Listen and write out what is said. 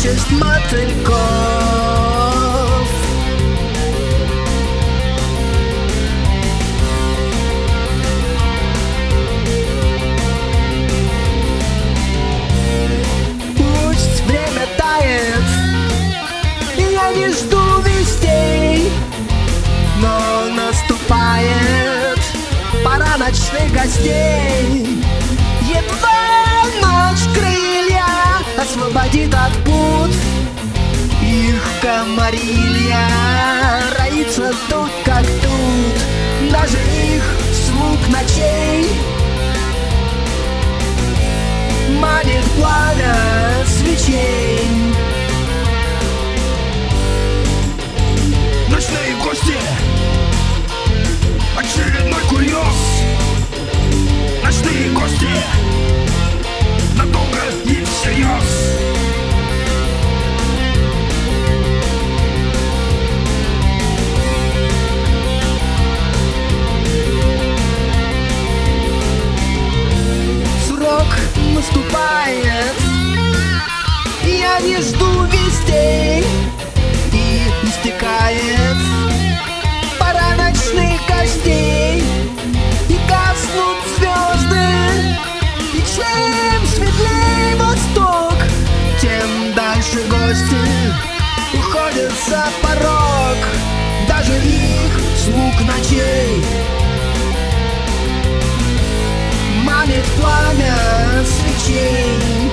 участь мотыльков. Пусть время тает, и я не жду вестей, но наступает пора ночных гостей. Едва ночь крылья освободит от пут, их комарилья роится тут как тут. Даже их слуг ночей манит пламя свечей. Ночные гости, очередной курьез. Ночные гости, надолго и всерьез. Срок наступает, я не жду вестей, и истекает пора ночных гостей. И гаснут звезды, и чем светлей восток, тем дальше гости уходят за порог. Даже их слуг ночей манит пламя свечей.